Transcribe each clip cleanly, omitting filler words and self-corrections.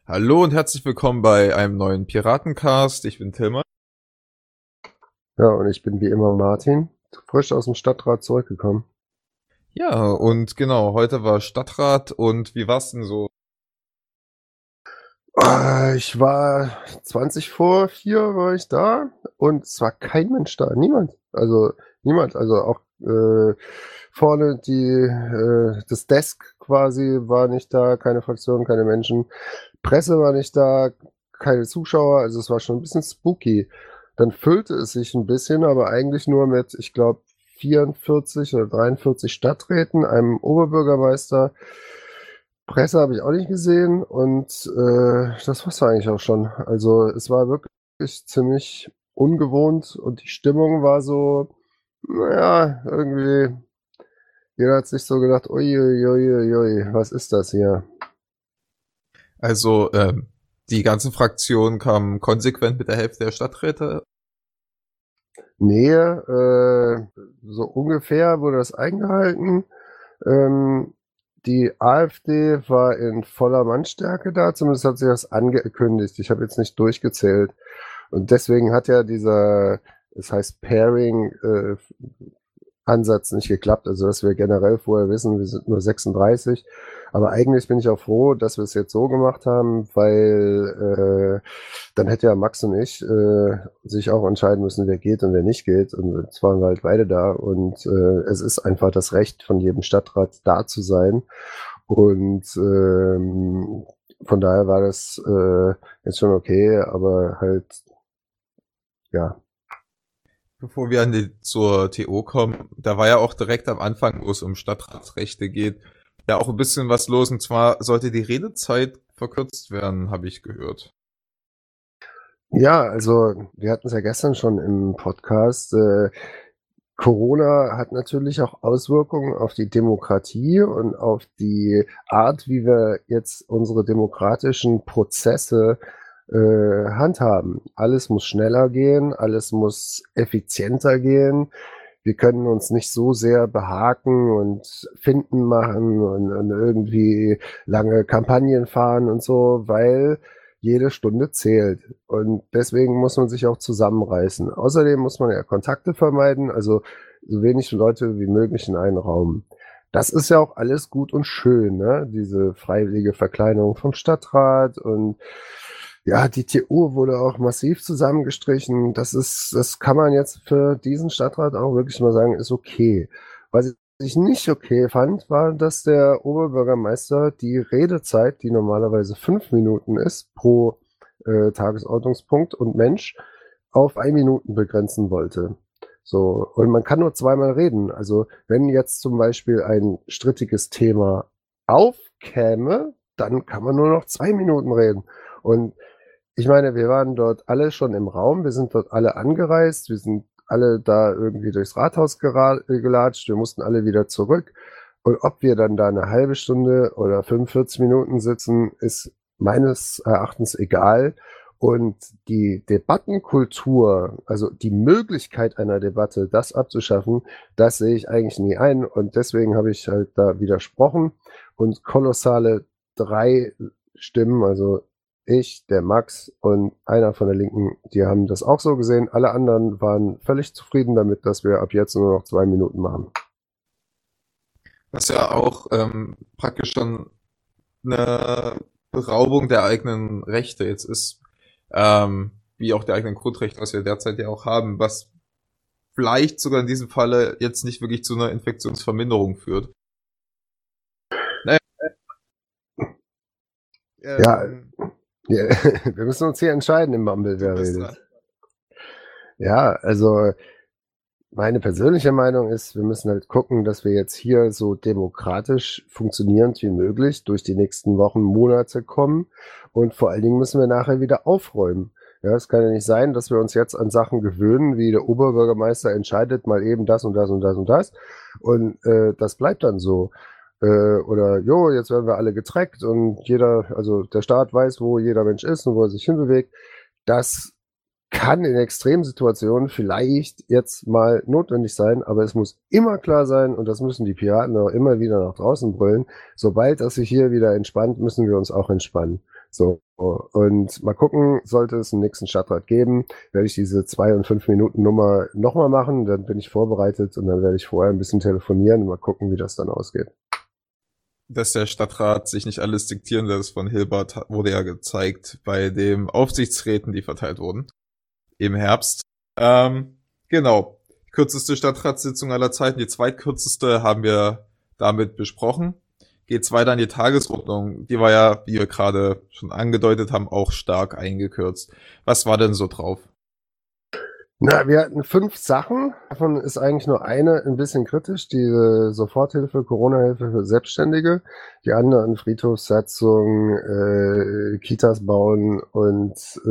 Hallo und herzlich willkommen bei einem neuen Piratencast. Ich bin Tilman. Ja, und ich bin wie immer Martin, frisch aus dem Stadtrat zurückgekommen. Ja, und genau, heute war Stadtrat und wie war's denn so? Ich war 20 vor 4 war ich da und es war kein Mensch da, niemand. Also niemand, also auch vorne das Desk quasi war nicht da, keine Fraktion, keine Menschen. Presse war nicht da, keine Zuschauer, also es war schon ein bisschen spooky. Dann füllte es sich ein bisschen, aber eigentlich nur mit, ich glaube, 44 oder 43 Stadträten, einem Oberbürgermeister. Presse habe ich auch nicht gesehen und das war's eigentlich auch schon. Also es war wirklich ziemlich ungewohnt und die Stimmung war so, naja, irgendwie, jeder hat sich so gedacht, uiuiuiui, was ist das hier? Also, die ganzen Fraktionen kamen konsequent mit der Hälfte der Stadträte. Nähe, so ungefähr wurde das eingehalten. Ähm, Die AfD war in voller Mannstärke da, zumindest hat sie das angekündigt. Ich habe jetzt nicht durchgezählt. Und deswegen hat ja es heißt Pairing, Ansatz nicht geklappt. Also, dass wir generell vorher wissen, wir sind nur 36. Aber eigentlich bin ich auch froh, dass wir es jetzt so gemacht haben, weil dann hätte ja Max und ich sich auch entscheiden müssen, wer geht und wer nicht geht. Und jetzt waren wir halt beide da. Und es ist einfach das Recht von jedem Stadtrat da zu sein. Und von daher war das jetzt schon okay, aber halt, ja. Bevor wir zur TO kommen, da war ja auch direkt am Anfang, wo es um Stadtratsrechte geht, ja auch ein bisschen was los. Und zwar sollte die Redezeit verkürzt werden, habe ich gehört. Ja, also wir hatten es ja gestern schon im Podcast. Corona hat natürlich auch Auswirkungen auf die Demokratie und auf die Art, wie wir jetzt unsere demokratischen Prozesse handhaben. Alles muss schneller gehen, alles muss effizienter gehen. Wir können uns nicht so sehr behaken und Finden machen und irgendwie lange Kampagnen fahren und so, weil jede Stunde zählt. Und deswegen muss man sich auch zusammenreißen. Außerdem muss man ja Kontakte vermeiden, also so wenig Leute wie möglich in einen Raum. Das ist ja auch alles gut und schön, ne? Diese freiwillige Verkleinerung vom Stadtrat und ja, die TU wurde auch massiv zusammengestrichen. Das kann man jetzt für diesen Stadtrat auch wirklich mal sagen, ist okay. Was ich nicht okay fand, war, dass der Oberbürgermeister die Redezeit, die normalerweise 5 Minuten ist pro Tagesordnungspunkt und Mensch, auf 1 Minuten begrenzen wollte. So, und man kann nur zweimal reden. Also, wenn jetzt zum Beispiel ein strittiges Thema aufkäme, dann kann man nur noch 2 Minuten reden. Und ich meine, wir waren dort alle schon im Raum, wir sind dort alle angereist, wir sind alle da irgendwie durchs Rathaus gelatscht, wir mussten alle wieder zurück. Und ob wir dann da eine halbe Stunde oder 45 Minuten sitzen, ist meines Erachtens egal. Und die Debattenkultur, also die Möglichkeit einer Debatte, das abzuschaffen, das sehe ich eigentlich nie ein. Und deswegen habe ich halt da widersprochen und kolossale 3 Stimmen, also ich, der Max und einer von der Linken, die haben das auch so gesehen. Alle anderen waren völlig zufrieden damit, dass wir ab jetzt nur noch 2 Minuten machen. Was ja auch praktisch schon eine Beraubung der eigenen Rechte jetzt ist, wie auch der eigenen Grundrechte, was wir derzeit ja auch haben, was vielleicht sogar in diesem Falle jetzt nicht wirklich zu einer Infektionsverminderung führt. Naja, Ja, ähm, ja, wir müssen uns hier entscheiden im Mumble, du wer bist dran. redet. Ja, also meine persönliche Meinung ist, wir müssen halt gucken, dass wir jetzt hier so demokratisch funktionierend wie möglich durch die nächsten Wochen, Monate kommen. Und vor allen Dingen müssen wir nachher wieder aufräumen. Ja, es kann ja nicht sein, dass wir uns jetzt an Sachen gewöhnen, wie der Oberbürgermeister entscheidet mal eben das und das und das und das. Und das bleibt dann so. Oder, jo, jetzt werden wir alle getrackt und jeder, also der Staat weiß, wo jeder Mensch ist und wo er sich hinbewegt. Das kann in Extremsituationen vielleicht jetzt mal notwendig sein, aber es muss immer klar sein, und das müssen die Piraten auch immer wieder nach draußen brüllen, sobald das sich hier wieder entspannt, müssen wir uns auch entspannen. So, und mal gucken, sollte es einen nächsten Stadtrat geben, werde ich diese 2 und 5 Minuten Nummer nochmal machen, dann bin ich vorbereitet und dann werde ich vorher ein bisschen telefonieren und mal gucken, wie das dann ausgeht. Dass der Stadtrat sich nicht alles diktieren lässt von Hilbert, wurde ja gezeigt bei den Aufsichtsräten, die verteilt wurden im Herbst. Genau. Die kürzeste Stadtratssitzung aller Zeiten, die zweitkürzeste, haben wir damit besprochen. Geht's weiter an die Tagesordnung. Die war ja, wie wir gerade schon angedeutet haben, auch stark eingekürzt. Was war denn so drauf? Na, wir hatten 5 Sachen. Davon ist eigentlich nur eine ein bisschen kritisch, die Soforthilfe, Corona-Hilfe für Selbstständige. Die anderen Friedhofssatzung, Kitas bauen und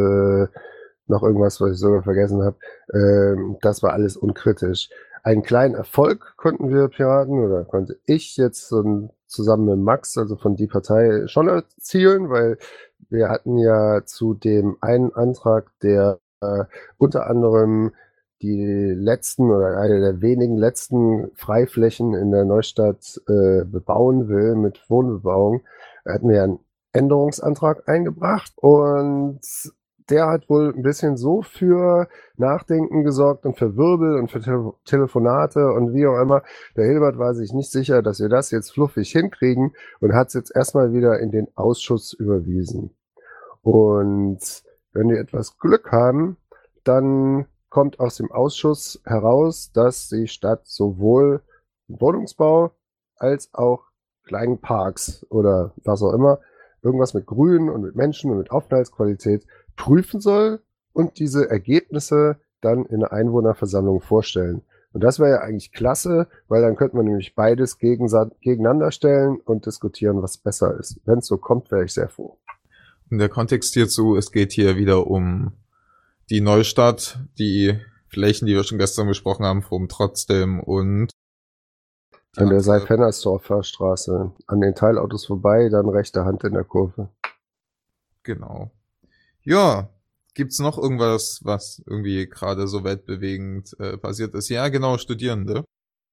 noch irgendwas, was ich sogar vergessen habe. Das war alles unkritisch. Einen kleinen Erfolg konnten wir Piraten oder konnte ich jetzt zusammen mit Max, also von die Partei, schon erzielen, weil wir hatten ja zu dem einen Antrag, der unter anderem die letzten oder eine der wenigen letzten Freiflächen in der Neustadt bebauen will mit Wohnbebauung, hatten wir einen Änderungsantrag eingebracht und der hat wohl ein bisschen so für Nachdenken gesorgt und für Wirbel und für Telefonate und wie auch immer. Der Hilbert war sich nicht sicher, dass wir das jetzt fluffig hinkriegen und hat es jetzt erstmal wieder in den Ausschuss überwiesen. Und wenn wir etwas Glück haben, dann kommt aus dem Ausschuss heraus, dass die Stadt sowohl Wohnungsbau als auch kleinen Parks oder was auch immer, irgendwas mit Grün und mit Menschen und mit Aufenthaltsqualität prüfen soll und diese Ergebnisse dann in der Einwohnerversammlung vorstellen. Und das wäre ja eigentlich klasse, weil dann könnte man nämlich beides gegeneinander stellen und diskutieren, was besser ist. Wenn es so kommt, wäre ich sehr froh. Und der Kontext hierzu, es geht hier wieder um die Neustadt, die Flächen, die wir schon gestern besprochen haben, vom Trotzdem und an der Seifennersdorfer Straße, an den Teilautos vorbei, dann rechte Hand in der Kurve. Genau. Ja, gibt's noch irgendwas, was irgendwie gerade so weltbewegend passiert ist? Ja, genau, Studierende.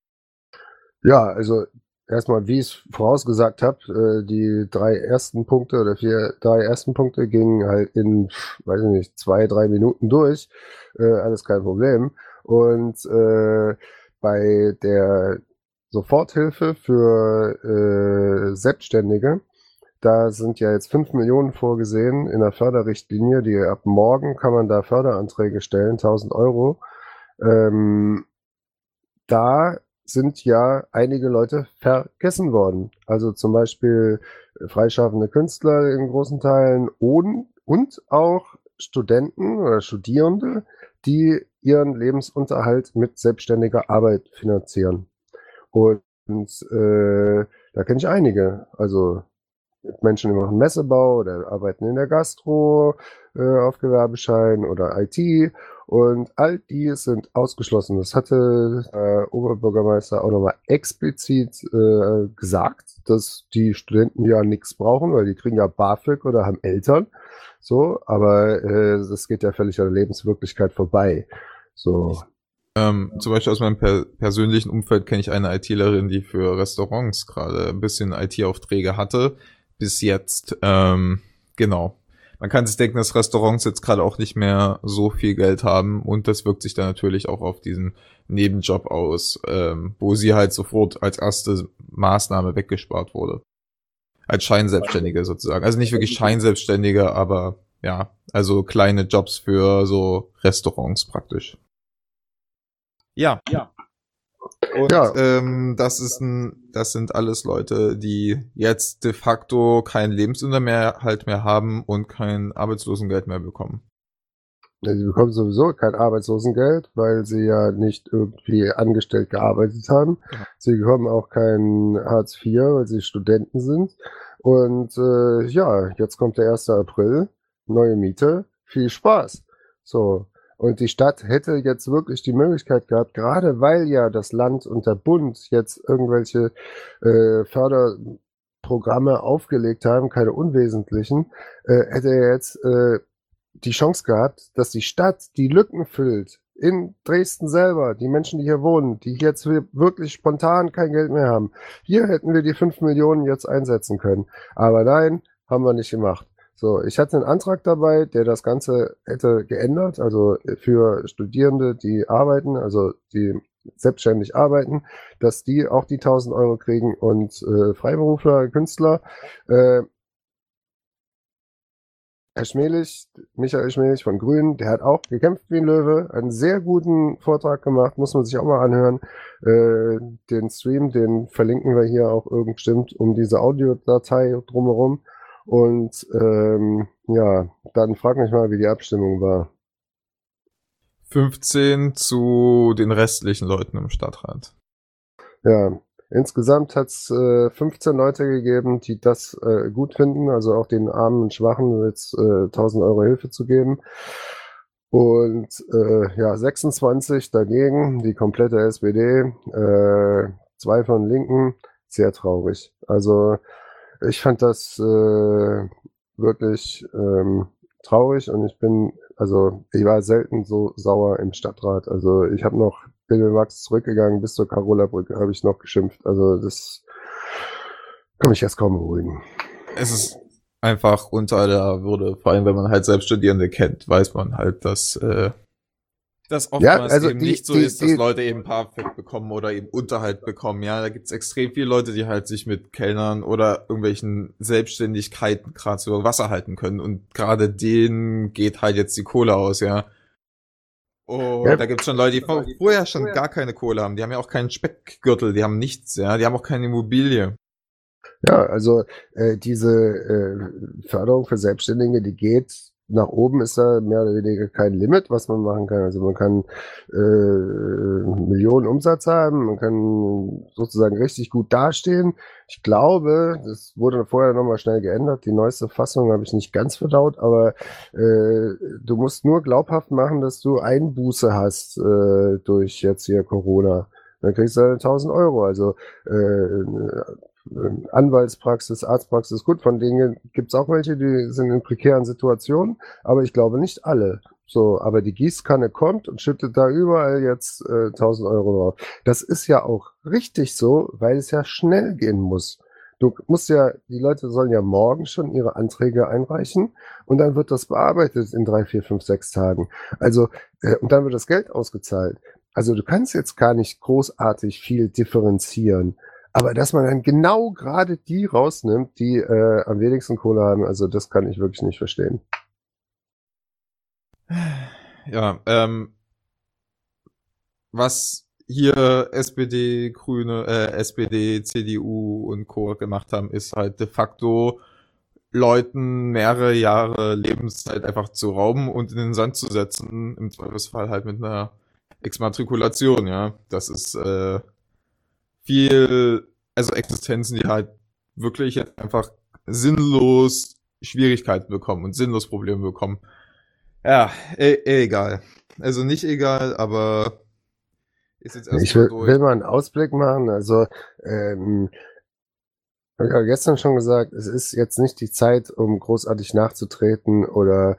Ja, also erstmal, wie ich es vorausgesagt habe, die 3 ersten Punkte oder 3 ersten Punkte gingen halt in, weiß ich nicht, 2, 3 Minuten durch. Alles kein Problem. Und bei der Soforthilfe für Selbstständige, da sind ja jetzt 5 Millionen vorgesehen in der Förderrichtlinie. Die ab morgen kann man da Förderanträge stellen, 1.000 Euro. Da sind ja einige Leute vergessen worden. Also zum Beispiel freischaffende Künstler in großen Teilen und auch Studenten oder Studierende, die ihren Lebensunterhalt mit selbstständiger Arbeit finanzieren. Und da kenne ich einige. Also Menschen, die machen Messebau oder arbeiten in der Gastro auf Gewerbeschein oder IT und all die sind ausgeschlossen. Das hatte der Oberbürgermeister auch nochmal explizit gesagt, dass die Studenten ja nichts brauchen, weil die kriegen ja BAföG oder haben Eltern. So, aber das geht ja völlig an der Lebenswirklichkeit vorbei. So. Zum Beispiel aus meinem persönlichen Umfeld kenne ich eine ITlerin, die für Restaurants gerade ein bisschen IT-Aufträge hatte. Bis jetzt, genau. Man kann sich denken, dass Restaurants jetzt gerade auch nicht mehr so viel Geld haben und das wirkt sich dann natürlich auch auf diesen Nebenjob aus, wo sie halt sofort als erste Maßnahme weggespart wurde. Als Scheinselbstständige sozusagen. Also nicht wirklich Scheinselbstständige, aber ja, also kleine Jobs für so Restaurants praktisch. Ja. Und das sind alles Leute, die jetzt de facto keinen Lebensunterhalt mehr haben und kein Arbeitslosengeld mehr bekommen. Ja, sie bekommen sowieso kein Arbeitslosengeld, weil sie ja nicht irgendwie angestellt gearbeitet haben. Ja. Sie bekommen auch kein Hartz IV, weil sie Studenten sind. Und ja, jetzt kommt der 1. April, neue Miete, viel Spaß. So. Und die Stadt hätte jetzt wirklich die Möglichkeit gehabt, gerade weil ja das Land und der Bund jetzt irgendwelche Förderprogramme aufgelegt haben, keine unwesentlichen, hätte er jetzt die Chance gehabt, dass die Stadt die Lücken füllt in Dresden selber, die Menschen, die hier wohnen, die jetzt wirklich spontan kein Geld mehr haben. Hier hätten wir die 5 Millionen jetzt einsetzen können. Aber nein, haben wir nicht gemacht. So, ich hatte einen Antrag dabei, der das Ganze hätte geändert, also für Studierende, die arbeiten, also die selbstständig arbeiten, dass die auch die 1.000 € kriegen und Freiberufler, Künstler. Äh, Herr Schmelich, Michael Schmelich von Grünen, der hat auch gekämpft wie ein Löwe, einen sehr guten Vortrag gemacht, muss man sich auch mal anhören. Den Stream, den verlinken wir hier auch irgend stimmt um diese Audiodatei drumherum. Und ja, dann frag mich mal, wie die Abstimmung war. 15 zu den restlichen Leuten im Stadtrat. Ja, insgesamt hat es 15 Leute gegeben, die das gut finden, also auch den Armen und Schwachen jetzt 1.000 € Hilfe zu geben. Und ja, 26 dagegen, die komplette SPD, 2 von Linken, sehr traurig. Also ich fand das wirklich traurig und also ich war selten so sauer im Stadtrat. Also ich habe noch, bin mit Max zurückgegangen bis zur Carola-Brücke, habe ich noch geschimpft. Also das kann mich jetzt kaum beruhigen. Es ist einfach unter der Würde, vor allem wenn man halt selbst Studierende kennt, weiß man halt, dass das oftmals also eben nicht so ist, dass Leute eben BAföG bekommen oder eben Unterhalt bekommen. Ja, da gibt's extrem viele Leute, die halt sich mit Kellnern oder irgendwelchen Selbstständigkeiten gerade so über Wasser halten können. Und gerade denen geht halt jetzt die Kohle aus, ja. Und da gibt's schon Leute, die vorher schon gar keine Kohle haben. Die haben ja auch keinen Speckgürtel, die haben nichts, ja. Die haben auch keine Immobilie. Ja, also diese Förderung für Selbstständige, die geht nach oben, ist da mehr oder weniger kein Limit, was man machen kann. Also man kann Millionen Umsatz haben, man kann sozusagen richtig gut dastehen. Ich glaube, das wurde vorher nochmal schnell geändert. Die neueste Fassung habe ich nicht ganz verdaut, aber du musst nur glaubhaft machen, dass du Einbuße hast durch jetzt hier Corona. Dann kriegst du 1.000 €. Also Anwaltspraxis, Arztpraxis, gut, von denen gibt es auch welche, die sind in prekären Situationen, aber ich glaube nicht alle. So, aber die Gießkanne kommt und schüttet da überall jetzt 1.000 € drauf. Das ist ja auch richtig so, weil es ja schnell gehen muss. Du musst ja, die Leute sollen ja morgen schon ihre Anträge einreichen und dann wird das bearbeitet in 3, 4, 5, 6 Tagen. Also, und dann wird das Geld ausgezahlt. Also du kannst jetzt gar nicht großartig viel differenzieren. Aber dass man dann genau gerade die rausnimmt, die am wenigsten Kohle haben, also das kann ich wirklich nicht verstehen. Ja, was hier SPD, Grüne, SPD, CDU und Co. gemacht haben, ist halt de facto Leuten mehrere Jahre Lebenszeit einfach zu rauben und in den Sand zu setzen, im Zweifelsfall halt mit einer Exmatrikulation, ja. Das ist also Existenzen, die halt wirklich jetzt einfach sinnlos Schwierigkeiten bekommen und sinnlos Probleme bekommen. Ja, egal. Also nicht egal, aber ist jetzt Ich erstmal will durch. mal einen Ausblick machen. Also habe ich ja gestern schon gesagt, es ist jetzt nicht die Zeit, um großartig nachzutreten oder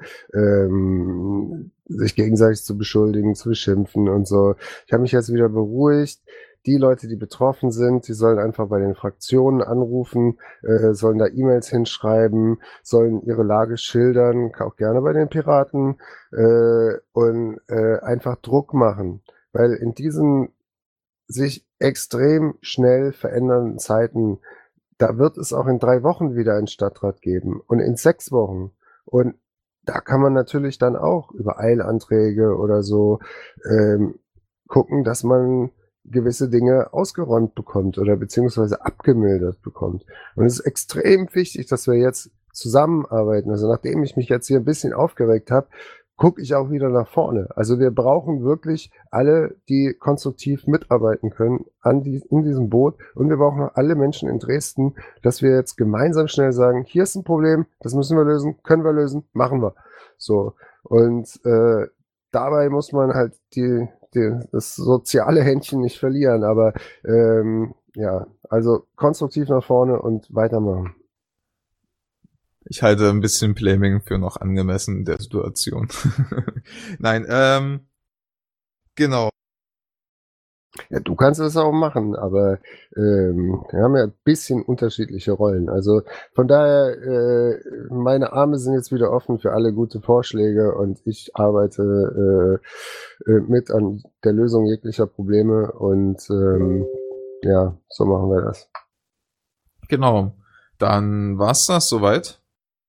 sich gegenseitig zu beschuldigen, zu beschimpfen und so. Ich habe mich jetzt wieder beruhigt. Die Leute, die betroffen sind, die sollen einfach bei den Fraktionen anrufen, sollen da E-Mails hinschreiben, sollen ihre Lage schildern, auch gerne bei den Piraten und einfach Druck machen. Weil in diesen sich extrem schnell verändernden Zeiten, da wird es auch in 3 Wochen wieder einen Stadtrat geben und in 6 Wochen. Und da kann man natürlich dann auch über Eilanträge oder so gucken, dass man gewisse Dinge ausgeräumt bekommt oder beziehungsweise abgemildert bekommt. Und es ist extrem wichtig, dass wir jetzt zusammenarbeiten. Also nachdem ich mich jetzt hier ein bisschen aufgeregt habe, gucke ich auch wieder nach vorne. Also wir brauchen wirklich alle, die konstruktiv mitarbeiten können in diesem Boot. Und wir brauchen auch alle Menschen in Dresden, dass wir jetzt gemeinsam schnell sagen, hier ist ein Problem, das müssen wir lösen, können wir lösen, machen wir. So. Und dabei muss man halt das soziale Händchen nicht verlieren. Aber ja, also konstruktiv nach vorne und weitermachen. Ich halte ein bisschen Blaming für noch angemessen in der Situation. Nein, genau. Ja, du kannst es auch machen, aber wir haben ja ein bisschen unterschiedliche Rollen. Also von daher, meine Arme sind jetzt wieder offen für alle gute Vorschläge und ich arbeite mit an der Lösung jeglicher Probleme und ja, so machen wir das. Genau. Dann war's das soweit.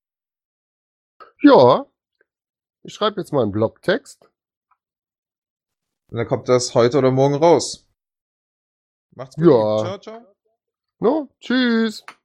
Ja, ich schreibe jetzt mal einen Blogtext. Und dann kommt das heute oder morgen raus. Macht's gut. Ja, Ciao, ciao. no, tschüss.